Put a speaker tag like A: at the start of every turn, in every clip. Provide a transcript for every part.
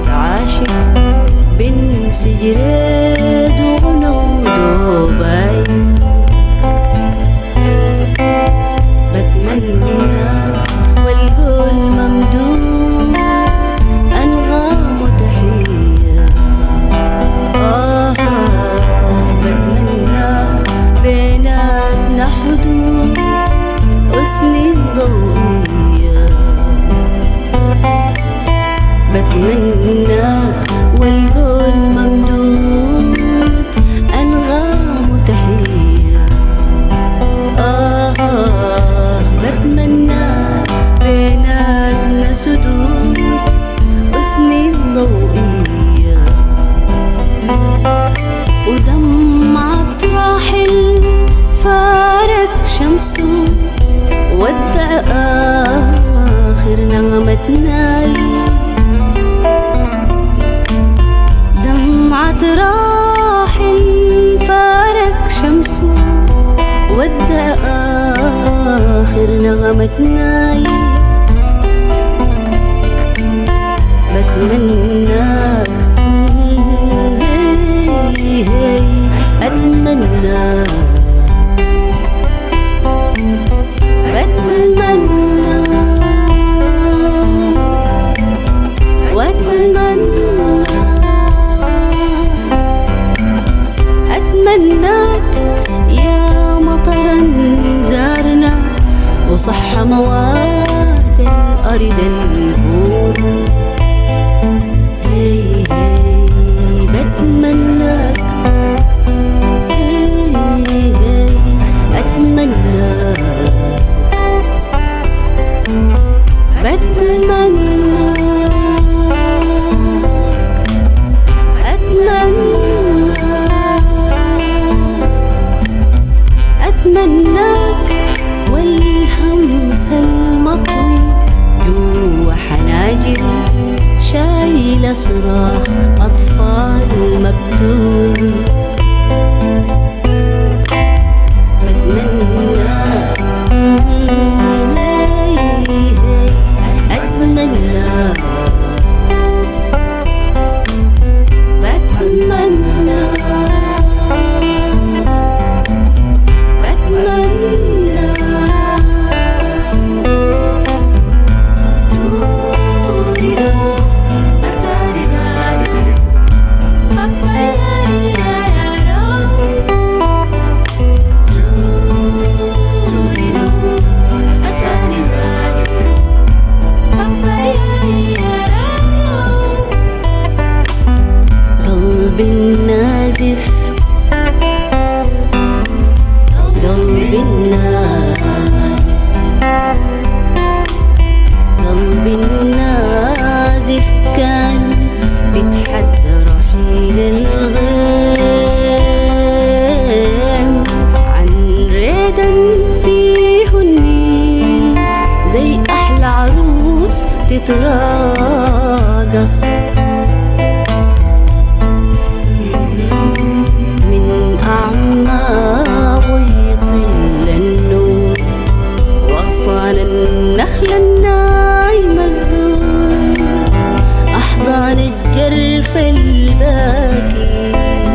A: عاشق بين سجريد ونودوباي. بتمنى والقول ممدود أنغام وتحية. بتمنى بيناتنا حدود وسنين ضوئية. بتمنى والقول ممدود أنغام وتحية. بتمنى بيناتنا سدود وسنين ضوئية. ودمعة راحل فارق شمسه ودع آخر نغمتنا. دمعة راحل فارق شمسه ودع آخر نغمتنا. بتمناك أتمناك أتمناك يا مطرا زارنا وصح مواد الأرض البور. بتمناك أتمناك أتمناك والهمس المطوي جوا حناجر شايل صراخ أطفال مقتول. بتمناك أتمناك قلبي النازف قلبي النازف كان بيتحدى رحيل الغيم عن ريدا فيه النيل زي أحلى عروس تتراقص. النخل النايمة الزور أحضان الجرف الباكي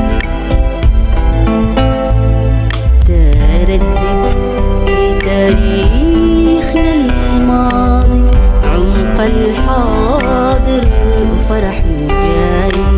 A: تردد في تاريخنا الماضي عمق الحاضر وفرح جاري.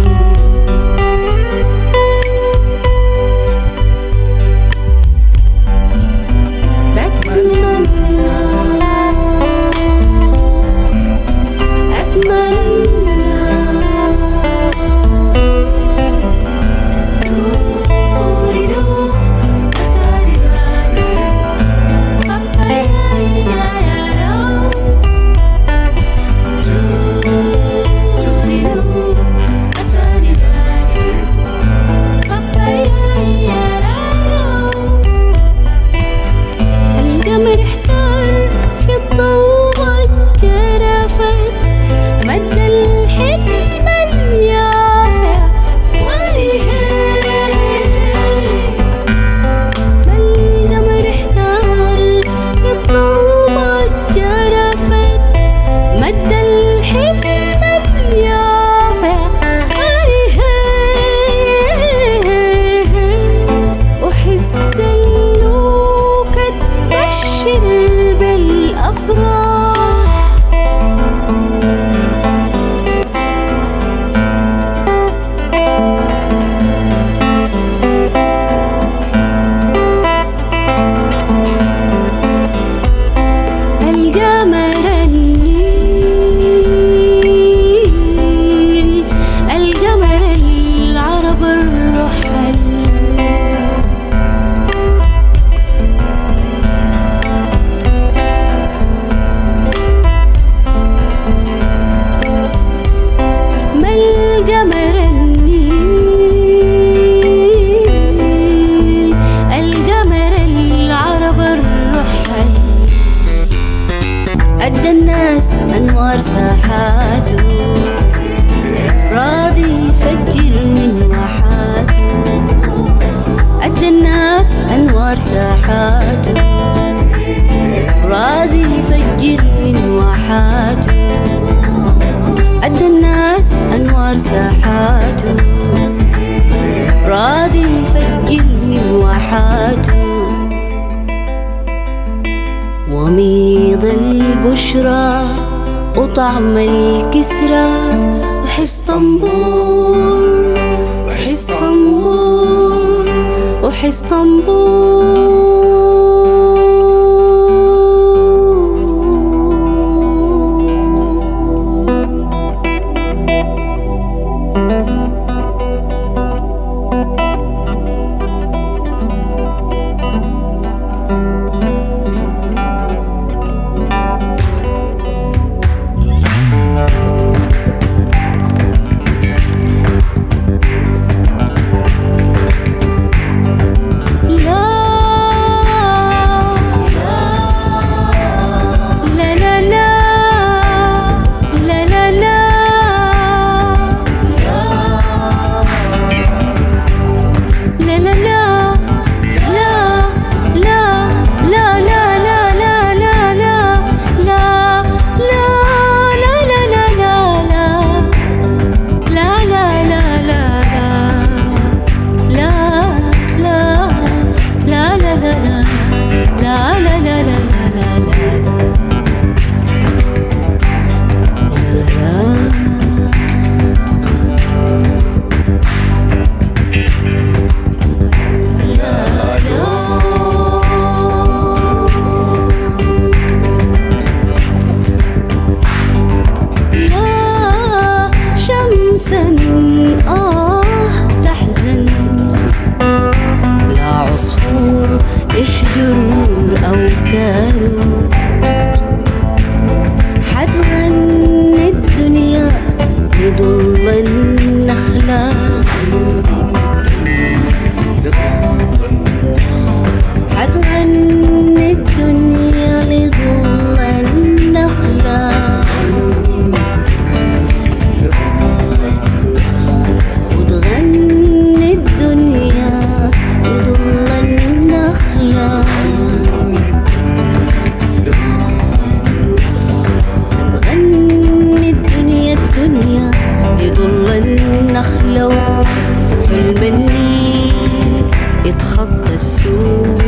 A: الأنهار ساحاته، راضي يفجر من واحاته، وميض البشرى وطعم الكسرى، وحس طنبور وحس طنبور وحس طنبور. تحزن لا عصفور اهجر أو كارو، حتغني الدنيا لظل النخلة، حتغني الدنيا لظل النخلة، وتغني الدنيا لظل النخلة، تغني الدنيا لظل النخلة، وحلم النيل يتخطى السوق.